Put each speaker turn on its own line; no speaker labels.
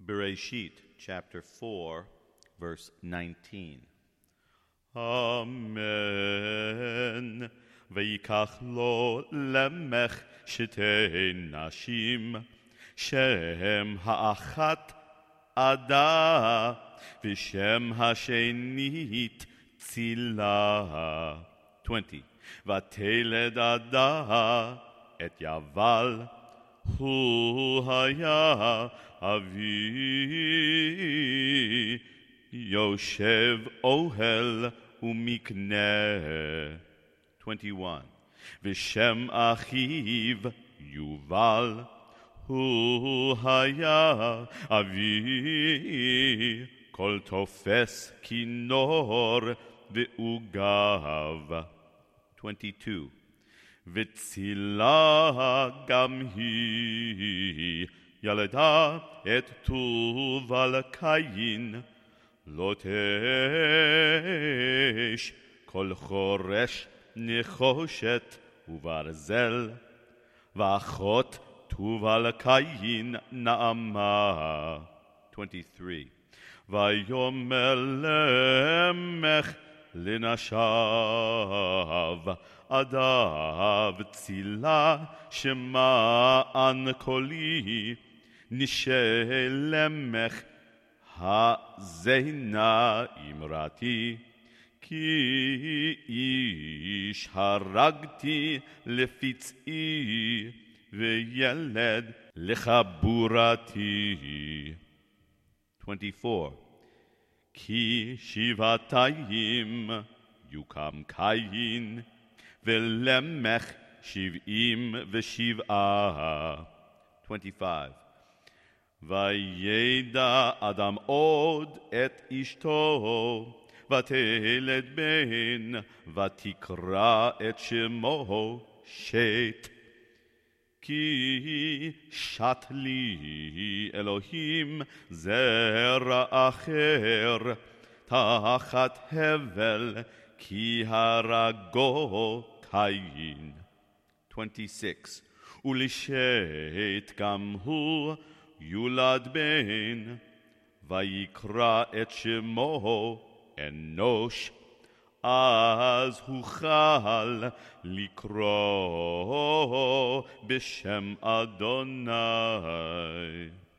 Bereshit, chapter 4, verse 19. Amen. ויקח לו למך שתי נשים, שם האחת עדה, ושם השנית צילה. 20. ותלד עדה את יבל, הוא היה אבי, יושב אוהל ומקנה. 21. ושם אחיו יובל, הוא היה אבי, כל תופס כינור ועוגב. 22. וצילה גם היא ילדה את תובל קין, לא תש כל חורש נחושת וברזל, ואחות תובל קין נעמה. 23. ויאמר למך לנשיו, עדה וצילה שמען קולי, נשלמך הזנה אמרתי, כי איש הרגתי לפצעי, וילד לחבורתי. 24. כי שבעתיים יוקם קין, ולמך 77. 25. וידע אדם עוד את אשתו, ותלד בן, ותקרא את שמו שת. כי שת לי אלוהים זרע אחר תחת הבל, כי הרגו קין. 26. ולשת גם הוא יולד בן, ויקרא את שמו אנוש, אז הוכל לקרוא בשם אדוני.